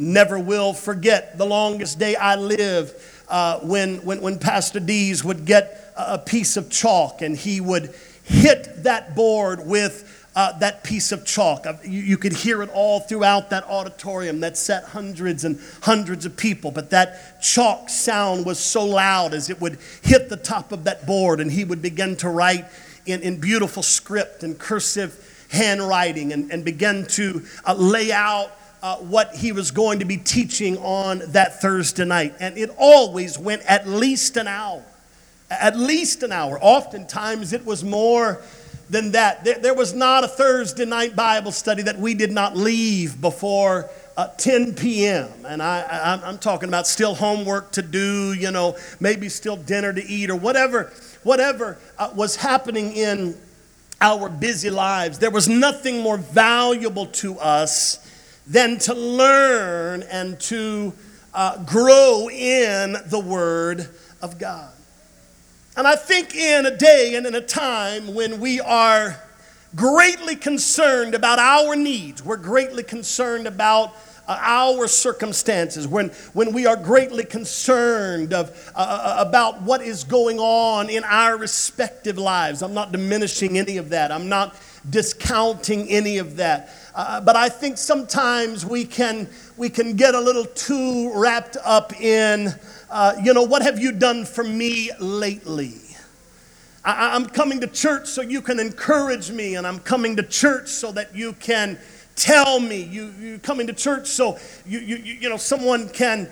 Never will forget the longest day I lived when Pastor Dees would get a piece of chalk and he would hit that board with that piece of chalk. You could hear it all throughout that auditorium that sat hundreds and hundreds of people. But that chalk sound was so loud as it would hit the top of that board, and he would begin to write in beautiful script and cursive handwriting and begin to lay out what he was going to be teaching on that Thursday night. And it always went at least an hour. At least an hour. Oftentimes it was more than that. There was not a Thursday night Bible study that we did not leave before 10 p.m. And I'm talking about still homework to do, maybe still dinner to eat or whatever was happening in our busy lives. There was nothing more valuable to us than to learn and to grow in the Word of God. And I think in a day and in a time when we are greatly concerned about our needs, we're greatly concerned about our circumstances, when we are greatly concerned about what is going on in our respective lives. I'm not diminishing any of that. I'm not discounting any of that. But I think sometimes we can get a little too wrapped up in, what have you done for me lately? I'm coming to church so you can encourage me, and I'm coming to church so that you can tell me. You coming to church so someone can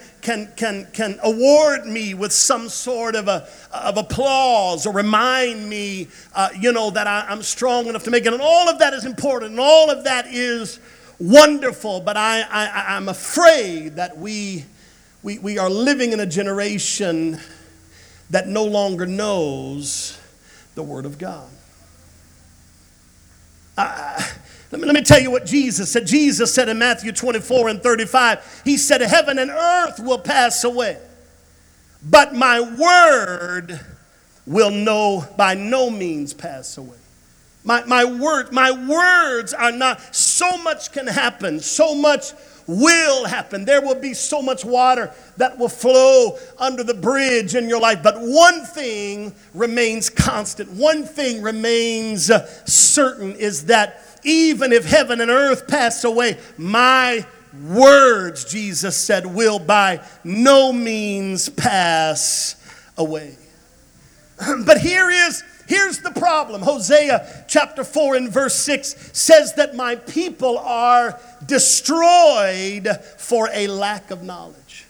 award me with some sort of applause or remind me that I'm strong enough to make it. And all of that is important, and all of that is wonderful. But I'm afraid that we are living in a generation that no longer knows the Word of God. Let me tell you what Jesus said. Jesus said in Matthew 24:35, he said, heaven and earth will pass away, but my word will by no means pass away. My words are not, so much can happen, so much will happen. There will be so much water that will flow under the bridge in your life. But one thing remains constant. One thing remains certain, is that even if heaven and earth pass away, my words, Jesus said, will by no means pass away. But here's the problem. Hosea chapter 4 and verse 6 says that my people are destroyed for a lack of knowledge.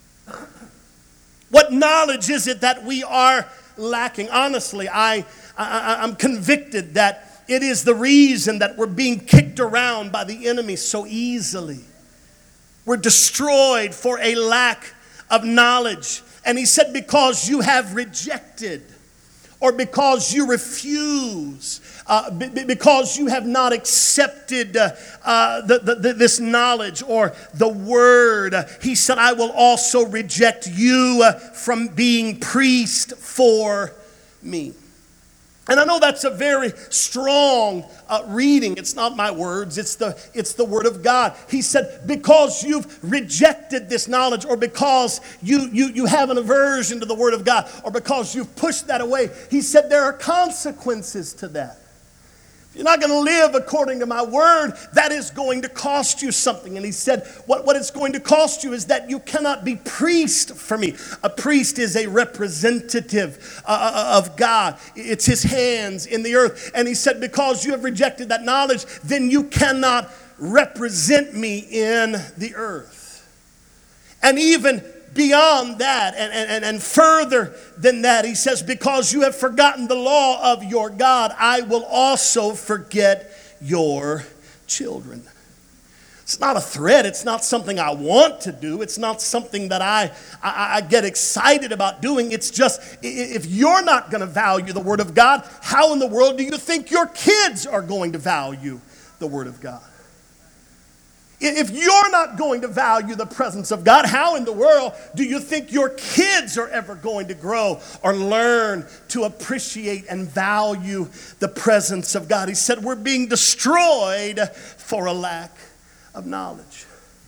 What knowledge is it that we are lacking? Honestly, I'm convicted that it is the reason that we're being kicked around by the enemy so easily. We're destroyed for a lack of knowledge. And he said, because you have rejected, or because you refuse, because you have not accepted this knowledge or the word, he said, I will also reject you from being priest for me. And I know that's a very strong reading. It's not my words. It's the word of God. He said, because you've rejected this knowledge, or because you have an aversion to the word of God, or because you've pushed that away, he said there are consequences to that. If you're not going to live according to my word, that is going to cost you something. And he said, what it's going to cost you is that you cannot be priest for me. A priest is a representative of God. It's his hands in the earth. And he said, because you have rejected that knowledge, then you cannot represent me in the earth. And even beyond that, and further than that, he says, because you have forgotten the law of your God, I will also forget your children. It's not a threat. It's not something I want to do. It's not something that I get excited about doing. It's just, if you're not going to value the Word of God, how in the world do you think your kids are going to value the Word of God? If you're not going to value the presence of God, how in the world do you think your kids are ever going to grow or learn to appreciate and value the presence of God? He said we're being destroyed for a lack of knowledge.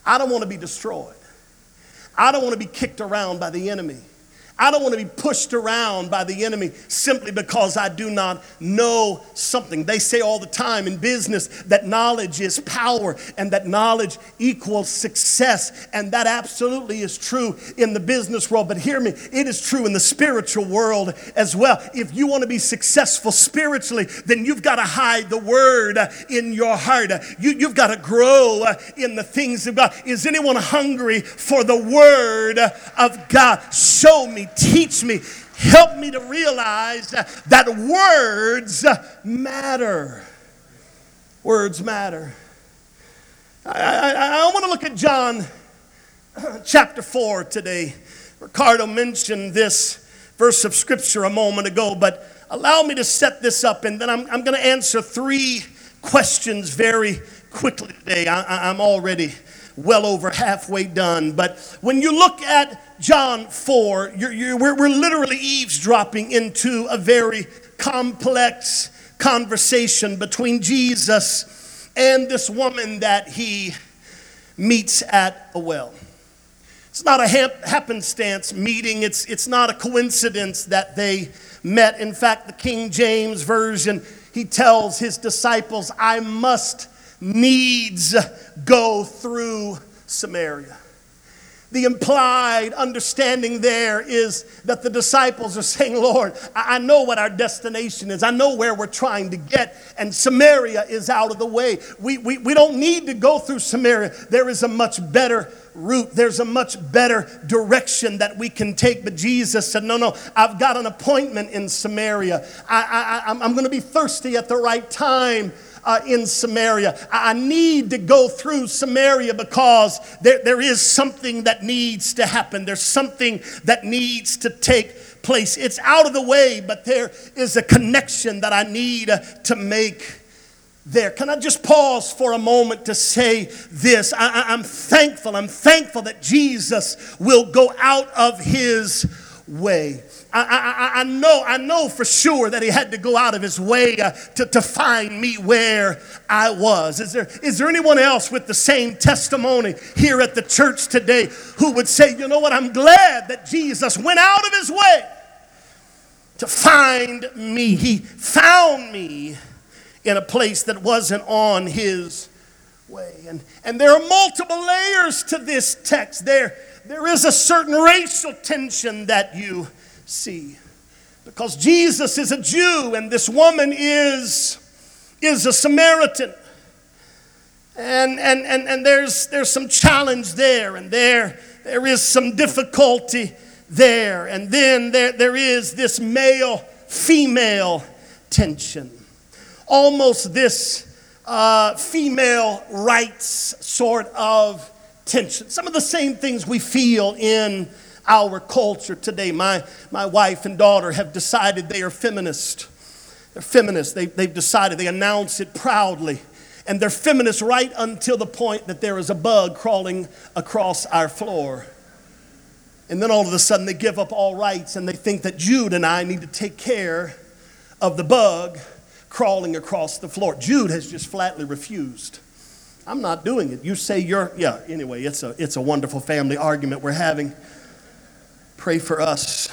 I don't want to be destroyed. I don't want to be kicked around by the enemy. I don't want to be pushed around by the enemy simply because I do not know something. They say all the time in business that knowledge is power and that knowledge equals success. And that absolutely is true in the business world. But hear me, it is true in the spiritual world as well. If you want to be successful spiritually, then you've got to hide the word in your heart. You've got to grow in the things of God. Is anyone hungry for the word of God? Show me. Teach me, help me to realize that words matter. Words matter. I want to look at John chapter 4 today. Ricardo mentioned this verse of scripture a moment ago, but allow me to set this up, and then I'm going to answer 3 questions very quickly today. I'm already well over halfway done. But when you look at John 4, we're literally eavesdropping into a very complex conversation between Jesus and this woman that he meets at a well. It's not a happenstance meeting. It's not a coincidence that they met. In fact, the King James Version, he tells his disciples, I must needs go through Samaria. The implied understanding there is that the disciples are saying, Lord, I know what our destination is. I know where we're trying to get, and Samaria is out of the way. We don't need to go through Samaria. There is a much better route. There's a much better direction that we can take. But Jesus said, no, I've got an appointment in Samaria. I'm going to be thirsty at the right time in Samaria. I need to go through Samaria because there is something that needs to happen. There's something that needs to take place. It's out of the way, but there is a connection that I need to make there. Can I just pause for a moment to say this? I'm thankful that Jesus will go out of his way. I know for sure that he had to go out of his way to find me where I was. Is there anyone else with the same testimony here at the church today who would say, you know what, I'm glad that Jesus went out of his way to find me. He found me in a place that wasn't on his way. And there are multiple layers to this text. There is a certain racial tension that you see, because Jesus is a Jew and this woman is a Samaritan, and there's some challenge there, and there is some difficulty there, and then there is this male-female tension, almost this female rights sort of tension. Some of the same things we feel in our culture today. My wife and daughter have decided they are feminist. They're feminists. They've decided, they announce it proudly. And they're feminists right until the point that there is a bug crawling across our floor. And then all of a sudden they give up all rights and they think that Jude and I need to take care of the bug crawling across the floor. Jude has just flatly refused. I'm not doing it. You say anyway, it's a wonderful family argument we're having. Pray for us.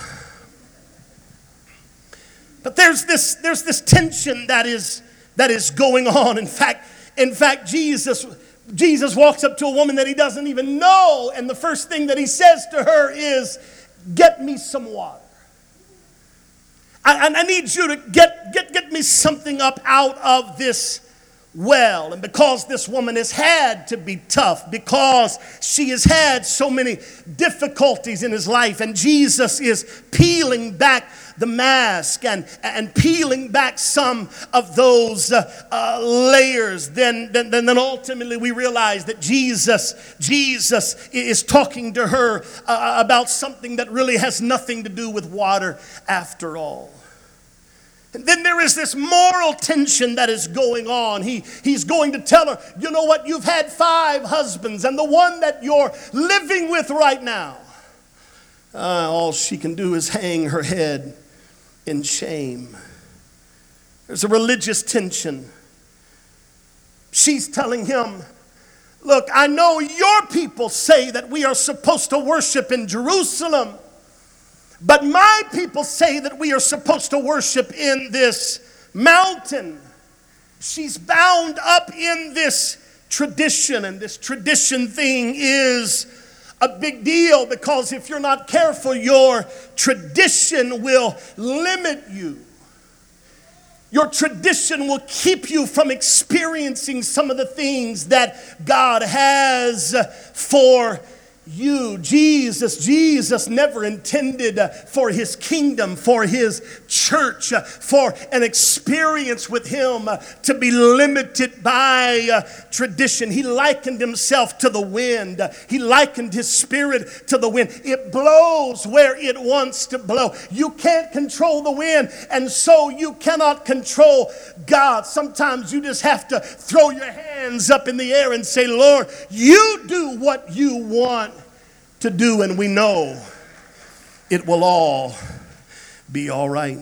But there's this tension that is going on. In fact, Jesus walks up to a woman that he doesn't even know, and the first thing that he says to her is, "Get me some water. I need you to get me something up out of this well." And because this woman has had to be tough, because she has had so many difficulties in his life, and Jesus is peeling back the mask and peeling back some of those layers, then ultimately we realize that Jesus is talking to her about something that really has nothing to do with water after all. And then there is this moral tension that is going on. He's going to tell her, you know what, you've had 5 husbands, and the one that you're living with right now, all she can do is hang her head in shame. There's a religious tension. She's telling him, Look, I know your people say that we are supposed to worship in Jerusalem, but my people say that we are supposed to worship in this mountain. She's bound up in this tradition, and this tradition thing is a big deal, because if you're not careful, your tradition will limit you. Your tradition will keep you from experiencing some of the things that God has for you. Jesus never intended for his kingdom, for his church, for an experience with him to be limited by tradition. He likened himself to the wind. He likened his spirit to the wind. It blows where it wants to blow. You can't control the wind, and so you cannot control God. Sometimes you just have to throw your hands up in the air and say, Lord, you do what you want to do, and we know it will all be all right.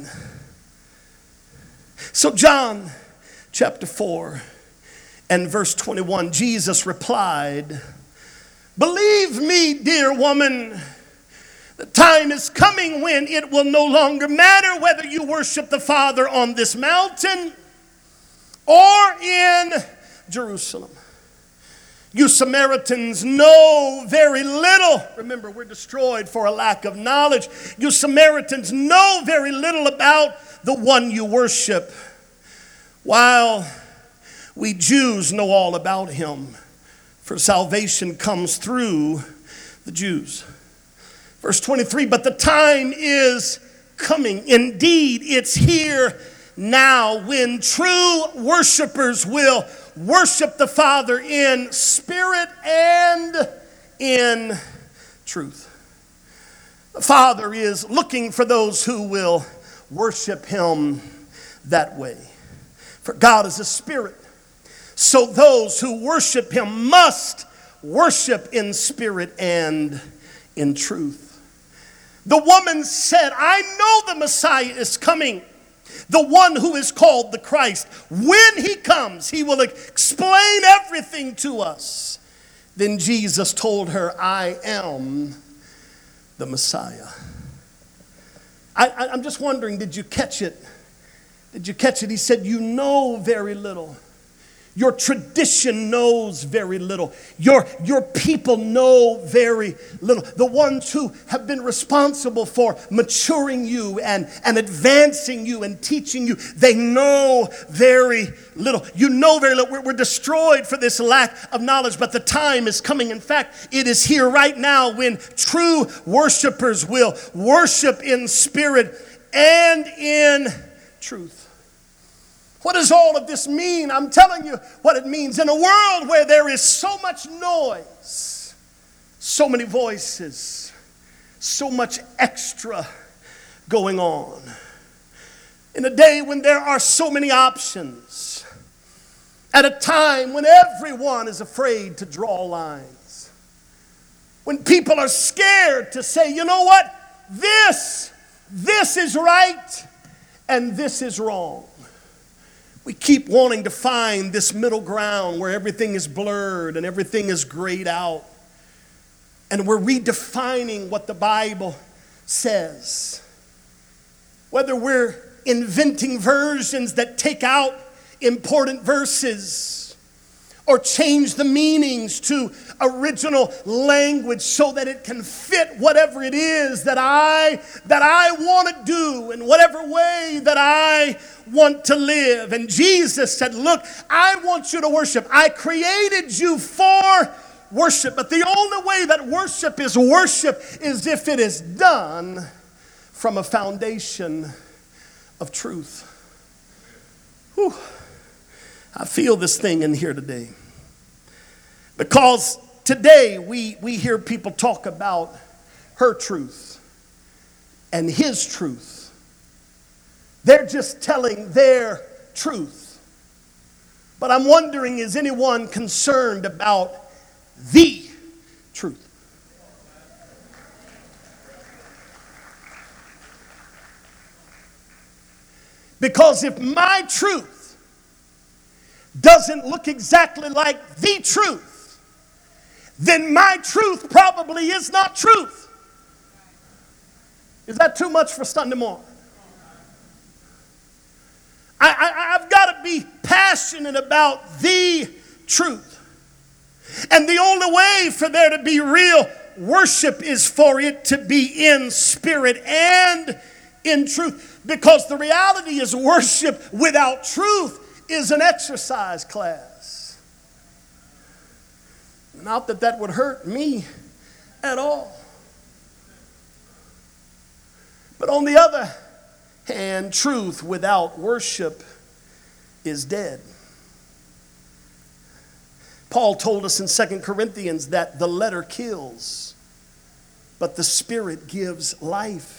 So John chapter 4 and verse 21, Jesus replied, believe me, dear woman, the time is coming when it will no longer matter whether you worship the Father on this mountain or in Jerusalem. You Samaritans know very little. Remember, we're destroyed for a lack of knowledge. You Samaritans know very little about the one you worship, while we Jews know all about him. For salvation comes through the Jews. Verse 23, but the time is coming. Indeed, it's here now when true worshipers will worship the Father in spirit and in truth. The Father is looking for those who will worship him that way. For God is a spirit, so those who worship him must worship in spirit and in truth. The woman said, I know the Messiah is coming, the one who is called the Christ. When he comes, he will explain everything to us. Then Jesus told her, I am the Messiah. I'm just wondering, did you catch it? Did you catch it? He said, you know very little. Your tradition knows very little. Your people know very little. The ones who have been responsible for maturing you and advancing you and teaching you, they know very little. You know very little. We're destroyed for this lack of knowledge, but the time is coming. In fact, it is here right now when true worshipers will worship in spirit and in truth. What does all of this mean? I'm telling you what it means. In a world where there is so much noise, so many voices, so much extra going on, in a day when there are so many options, at a time when everyone is afraid to draw lines, when people are scared to say, you know what, this is right and this is wrong. We keep wanting to find this middle ground where everything is blurred and everything is grayed out. And we're redefining what the Bible says. Whether we're inventing versions that take out important verses or change the meanings to original language so that it can fit whatever it is that I want to do in whatever way that I want to live. And Jesus said, look, I want you to worship. I created you for worship. But the only way that worship is if it is done from a foundation of truth. Whew. I feel this thing in here today. Because today we hear people talk about her truth and his truth. They're just telling their truth. But I'm wondering, is anyone concerned about the truth? Because if my truth doesn't look exactly like the truth, then my truth probably is not truth. Is that too much for Sunday morning? I've got to be passionate about the truth. And the only way for there to be real worship is for it to be in spirit and in truth. Because the reality is, worship without truth is an exercise class. Not that that would hurt me at all. But on the other hand, truth without worship is dead. Paul told us in 2 Corinthians that the letter kills, but the Spirit gives life.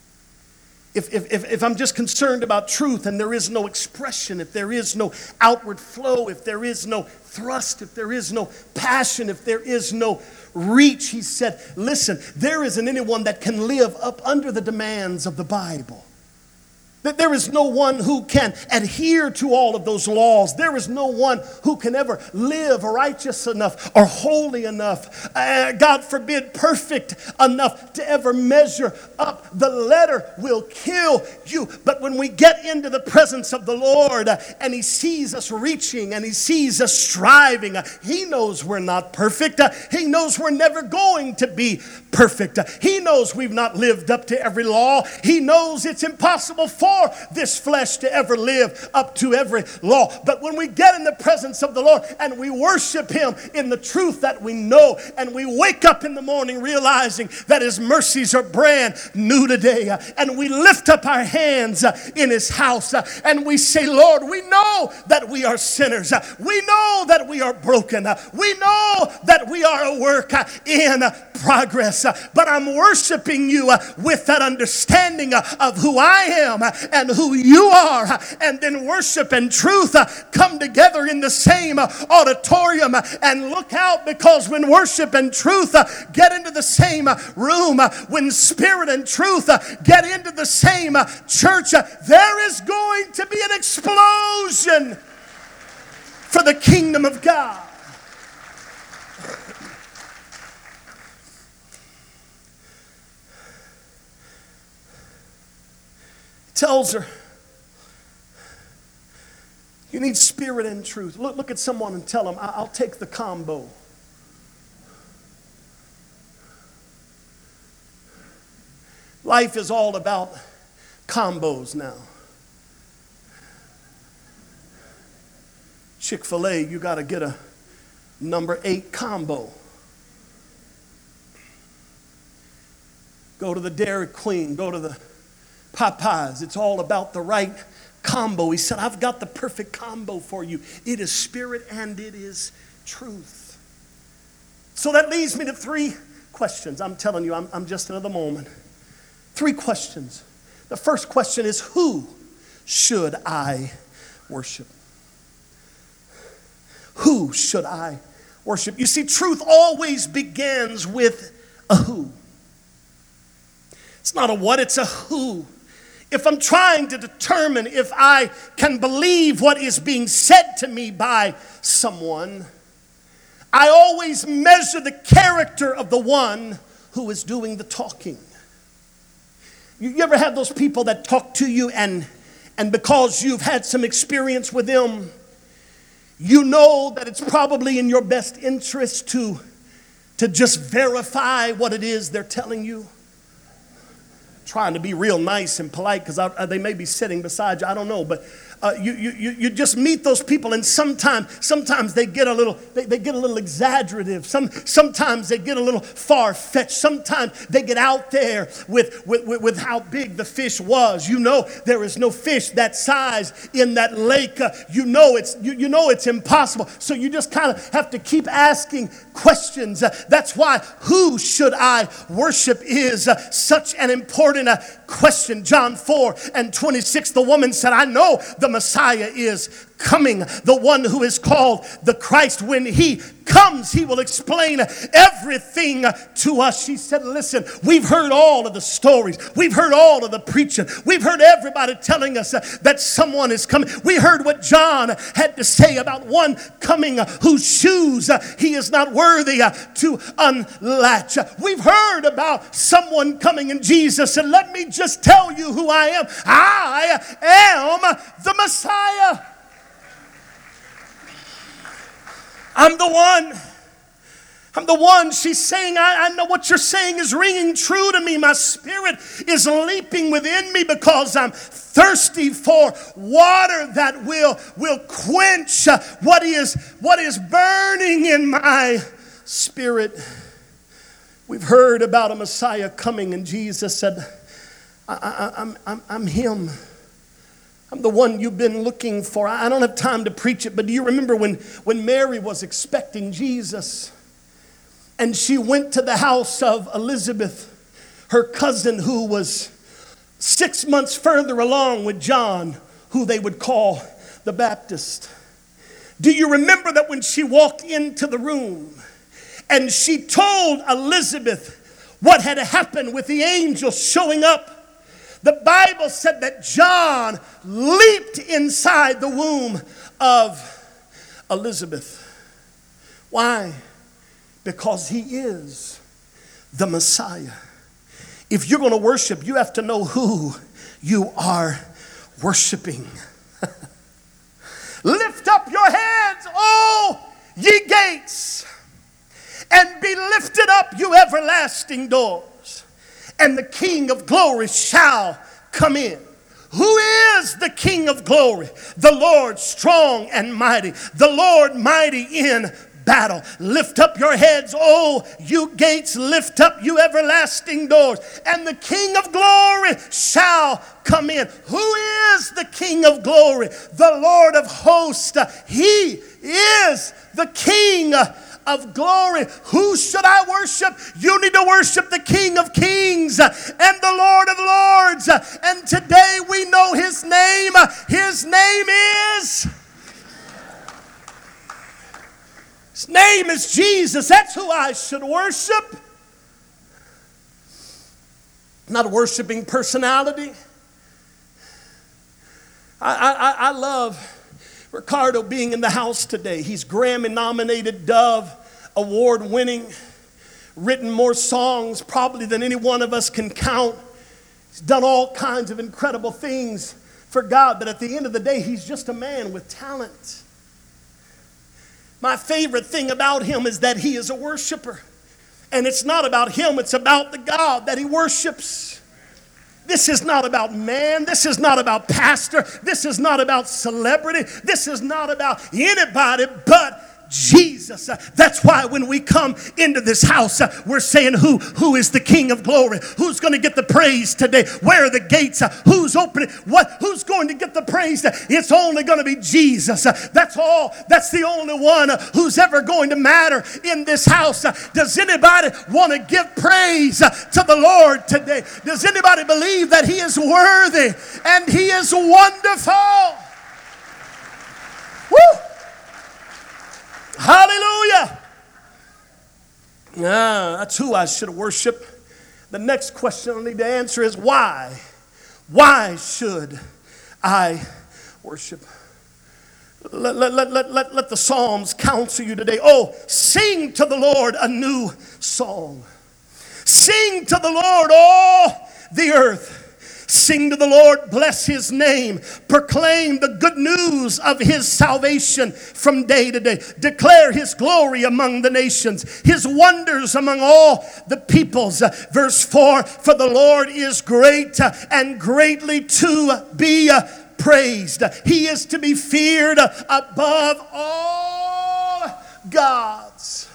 If I'm just concerned about truth and there is no expression, if there is no outward flow, if there is no thrust, if there is no passion, if there is no reach, he said, listen, there isn't anyone that can live up under the demands of the Bible. That there is no one who can adhere to all of those laws. There is no one who can ever live righteous enough or holy enough, God forbid, perfect enough to ever measure up. The letter will kill you. But when we get into the presence of the Lord and He sees us reaching and He sees us striving, He knows we're not perfect. He knows we're never going to be perfect. He knows we've not lived up to every law. He knows it's impossible for this flesh to ever live up to every law. But when we get in the presence of the Lord and we worship Him in the truth that we know, and we wake up in the morning realizing that His mercies are brand new today, and we lift up our hands in His house and we say, Lord, we know that we are sinners. We know that we are broken. We know that we are a work in progress. But I'm worshiping You with that understanding of who I am and who You are. And then worship and truth come together in the same auditorium. And look out, because when worship and truth get into the same room, when spirit and truth get into the same church, there is going to be an explosion for the kingdom of God. Tells her, you need spirit and truth. Look at someone and tell them, I'll take the combo. Life is all about combos now. Chick-fil-A, you got to get a number 8 combo. Go to the Dairy Queen, go to the Popeyes. It's all about the right combo. He said, I've got the perfect combo for you. It is spirit and it is truth. So that leads me to 3 questions. I'm telling you, I'm just another moment. 3 questions. The first question is, who should I worship? Who should I worship? You see, truth always begins with a who. It's not a what, it's a who. If I'm trying to determine if I can believe what is being said to me by someone, I always measure the character of the one who is doing the talking. You ever have those people that talk to you and because you've had some experience with them, you know that it's probably in your best interest to just verify what it is they're telling you? Trying to be real nice and polite because they may be sitting beside you. I don't know, but you just meet those people, and sometimes they get a little exaggerative. Sometimes they get a little far-fetched. Sometimes they get out there with how big the fish was. You know there is no fish that size in that lake. You know it's impossible. So you just kind of have to keep asking questions. That's why who should I worship is such an important question. John 4:26, the woman said, I know the Messiah is coming, the one who is called the Christ. When he comes, he will explain everything to us. She said, listen, we've heard all of the stories. We've heard all of the preaching. We've heard everybody telling us that someone is coming. We heard what John had to say about one coming whose shoes he is not worthy to unlatch. We've heard about someone coming, and Jesus said, let me just tell you who I am. I am the Messiah. I'm the one. I'm the one. She's saying, I know what you're saying is ringing true to me. My spirit is leaping within me because I'm thirsty for water that will quench what is burning in my spirit. We've heard about a Messiah coming, and Jesus said, I'm him. I'm the one you've been looking for. I don't have time to preach it, but do you remember when Mary was expecting Jesus and she went to the house of Elizabeth, her cousin, who was 6 months further along with John, who they would call the Baptist? Do you remember that when she walked into the room and she told Elizabeth what had happened with the angel showing up? The Bible said that John leaped inside the womb of Elizabeth. Why? Because he is the Messiah. If you're going to worship, you have to know who you are worshiping. Lift up your heads, O ye gates, and be lifted up, you everlasting doors, and the King of glory shall come in. Who is the King of glory? The Lord strong and mighty, the Lord mighty in battle. Lift up your heads, O you gates, lift up, you everlasting doors, and the King of glory shall come in. Who is the King of glory? The Lord of hosts. He is the King of glory. Who should I worship? You need to worship the King of kings and the Lord of lords. And today we know his name. His name is Jesus. That's who I should worship. Not worshiping personality. I love Ricardo being in the house today. He's Grammy-nominated, Dove Award-winning, written more songs probably than any one of us can count. He's done all kinds of incredible things for God, but at the end of the day, he's just a man with talent. My favorite thing about him is that he is a worshiper. And it's not about him, it's about the God that he worships. This is not about man. This is not about pastor. This is not about celebrity. This is not about anybody but Jesus. That's why when we come into this house, we're saying who is the King of glory? Who's going to get the praise today? Where are the gates? Who's opening? Who's going to get the praise? It's only going to be Jesus. That's all. That's the only one who's ever going to matter in this house. Does anybody want to give praise to the Lord today? Does anybody believe that he is worthy and he is wonderful? Woo! Hallelujah. That's who I should worship. The next question I need to answer is why? Why should I worship? Let the Psalms counsel you today. Oh, sing to the Lord a new song. Sing to the Lord all the earth. Sing to the Lord, bless his name. Proclaim the good news of his salvation from day to day. Declare his glory among the nations, his wonders among all the peoples. Verse 4, for the Lord is great and greatly to be praised. He is to be feared above all gods.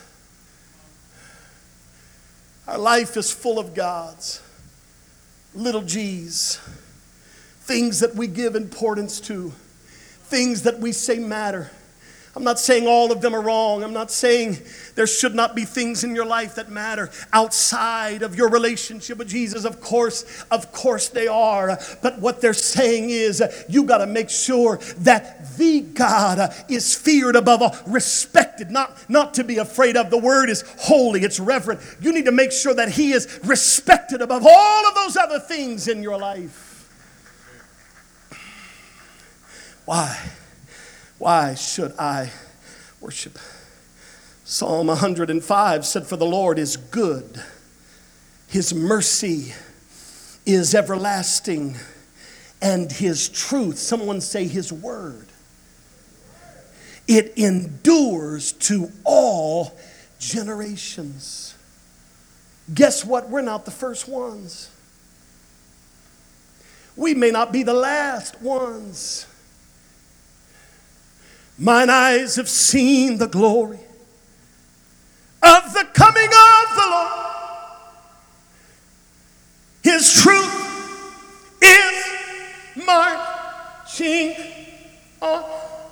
Our life is full of gods. Little g's, things that we give importance to, things that we say matter. I'm not saying all of them are wrong. I'm not saying there should not be things in your life that matter outside of your relationship with Jesus. Of course they are. But what they're saying is you got to make sure that the God is feared above all, respected, not to be afraid of. The word is holy, it's reverent. You need to make sure that he is respected above all of those other things in your life. Why should I worship? Psalm 105 said, "For the Lord is good. His mercy is everlasting, and his truth," someone say his word, "it endures to all generations." Guess what? We're not the first ones. We may not be the last ones. Mine eyes have seen the glory of the coming of the Lord. His truth is marching on.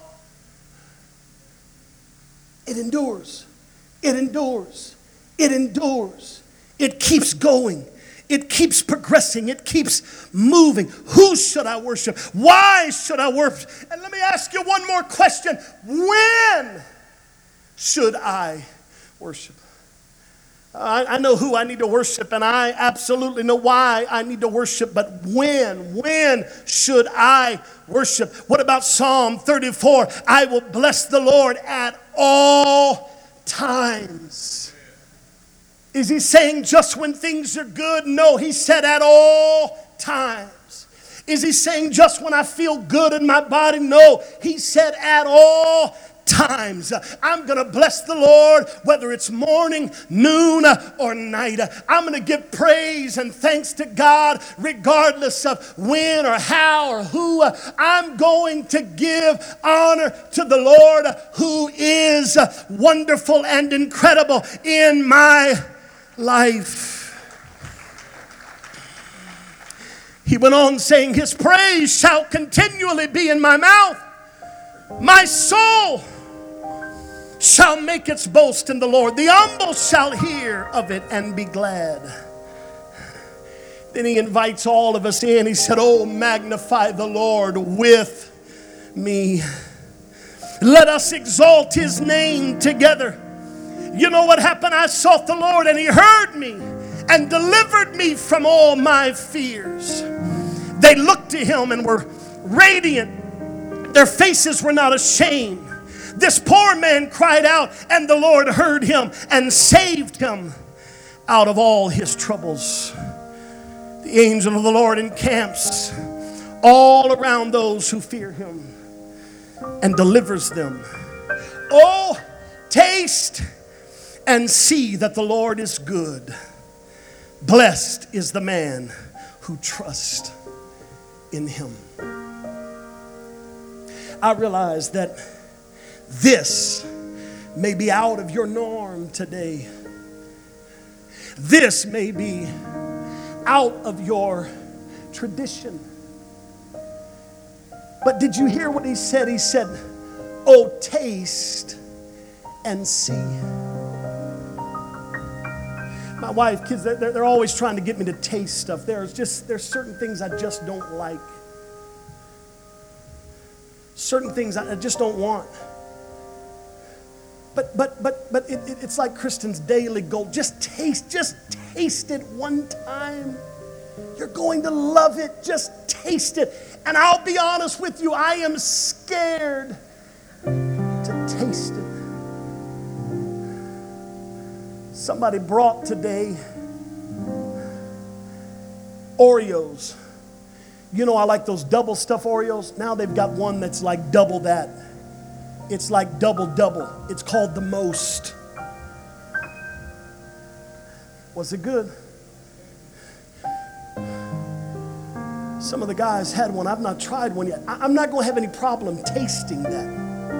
It endures. It endures. It endures. It keeps going. It keeps progressing. It keeps moving. Who should I worship? Why should I worship? And let me ask you one more question. When should I worship? I know who I need to worship, and I absolutely know why I need to worship, but when? When should I worship? What about Psalm 34? I will bless the Lord at all times. Is he saying just when things are good? No, he said at all times. Is he saying just when I feel good in my body? No, he said at all times. I'm going to bless the Lord whether it's morning, noon, or night. I'm going to give praise and thanks to God regardless of when or how or who. I'm going to give honor to the Lord who is wonderful and incredible in my life. He went on saying, his praise shall continually be in my mouth. My soul shall make its boast in the Lord. The humble shall hear of it and be glad. Then he invites all of us in. He said, oh, magnify the Lord with me. Let us exalt his name together. You know what happened? I sought the Lord and he heard me and delivered me from all my fears. They looked to him and were radiant. Their faces were not ashamed. This poor man cried out, and the Lord heard him and saved him out of all his troubles. The angel of the Lord encamps all around those who fear him and delivers them. Oh, taste and see that the Lord is good. Blessed is the man who trusts in him. I realize that this may be out of your norm today. This may be out of your tradition. But did you hear what he said? He said, oh, taste and see. My wife, kids, they're always trying to get me to taste stuff. There's certain things I just don't like. Certain things I just don't want. But it's like Kristen's daily goal. Just taste it one time. You're going to love it. Just taste it. And I'll be honest with you, I am scared to taste it. Somebody brought today Oreos. You know I like those double stuffed Oreos. Now they've got one that's like double that. It's like double. It's called the Most. Was it good? Some of the guys had one. I've not tried one yet. I'm not going to have any problem tasting that.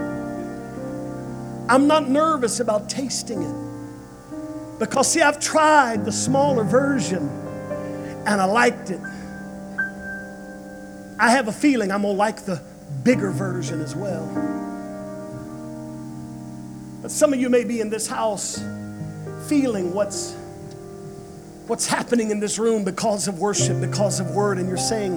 I'm not nervous about tasting it. Because, see, I've tried the smaller version and I liked it. I have a feeling I'm going to like the bigger version as well. But some of you may be in this house feeling what's happening in this room because of worship, because of word, and you're saying,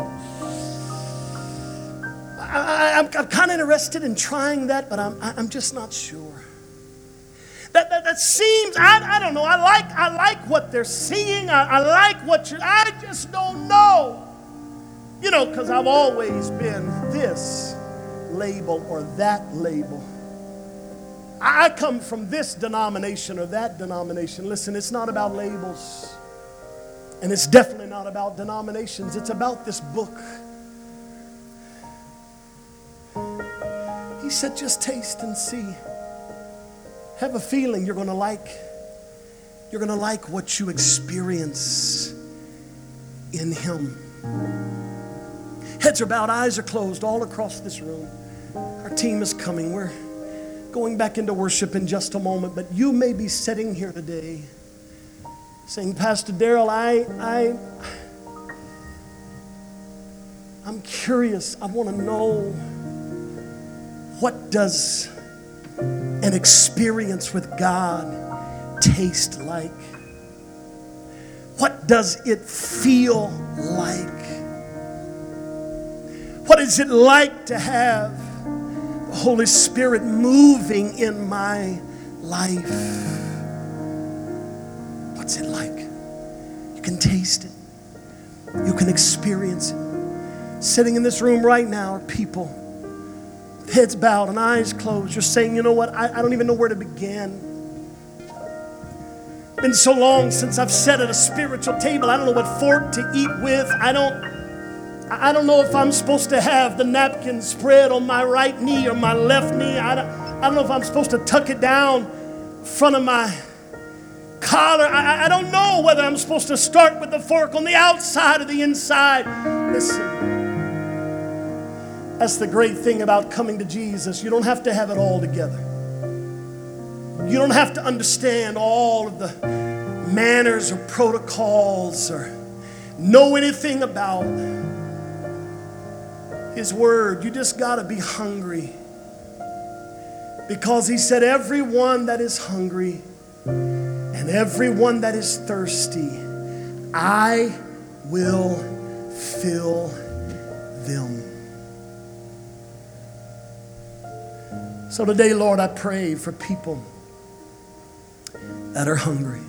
I'm kind of interested in trying that, but I'm just not sure. That seems, I don't know, I like what they're singing, I like I just don't know. You know, because I've always been this label or that label. I come from this denomination or that denomination. Listen, it's not about labels. And it's definitely not about denominations. It's about this book. He said, just taste and see. Have a feeling you're going to like what you experience in Him. Heads are bowed, eyes are closed all across this room. Our team is coming. We're going back into worship in just a moment, but you may be sitting here today saying, Pastor Darrell, I'm curious. I want to know, what does an experience with God taste like? What does it feel like? What is it like to have the Holy Spirit moving in my life? What's it like? You can taste it. You can experience it. Sitting in this room right now are people, heads bowed and eyes closed. You're saying, you know what? I don't even know where to begin. It's been so long since I've sat at a spiritual table. I don't know what fork to eat with. I don't know if I'm supposed to have the napkin spread on my right knee or my left knee. I don't know if I'm supposed to tuck it down in front of my collar. I don't know whether I'm supposed to start with the fork on the outside or the inside. Listen, that's the great thing about coming to Jesus. You don't have to have it all together. You don't have to understand all of the manners or protocols or know anything about His Word. You just got to be hungry. Because He said, everyone that is hungry and everyone that is thirsty, I will fill them. So today, Lord, I pray for people that are hungry.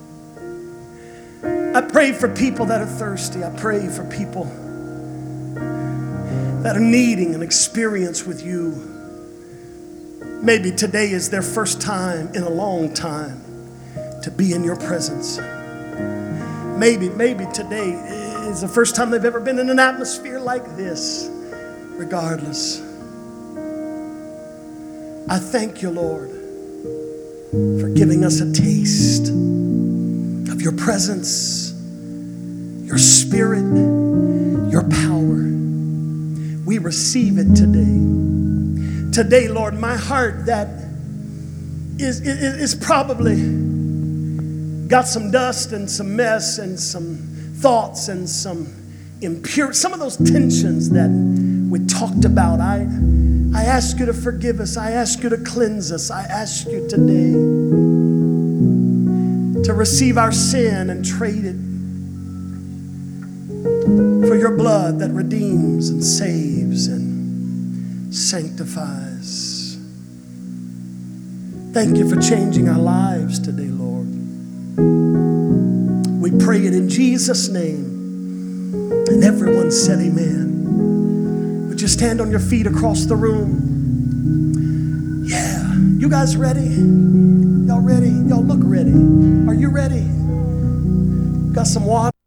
I pray for people that are thirsty. I pray for people that are needing an experience with You. Maybe today is their first time in a long time to be in Your presence. Maybe today is the first time they've ever been in an atmosphere like this. Regardless, I thank You, Lord, for giving us a taste of Your presence, Your Spirit, Your power. We receive it today. Today, Lord, my heart that is probably got some dust and some mess and some thoughts and some impure, some of those tensions that we talked about. I ask You to forgive us. I ask You to cleanse us. I ask You today to receive our sin and trade it for Your blood that redeems and saves and sanctifies. Thank You for changing our lives today, Lord. We pray it in Jesus' name. And everyone said amen. Would you stand on your feet across the room? Yeah. You guys ready? Y'all ready? Y'all look ready. Are you ready? Got some water?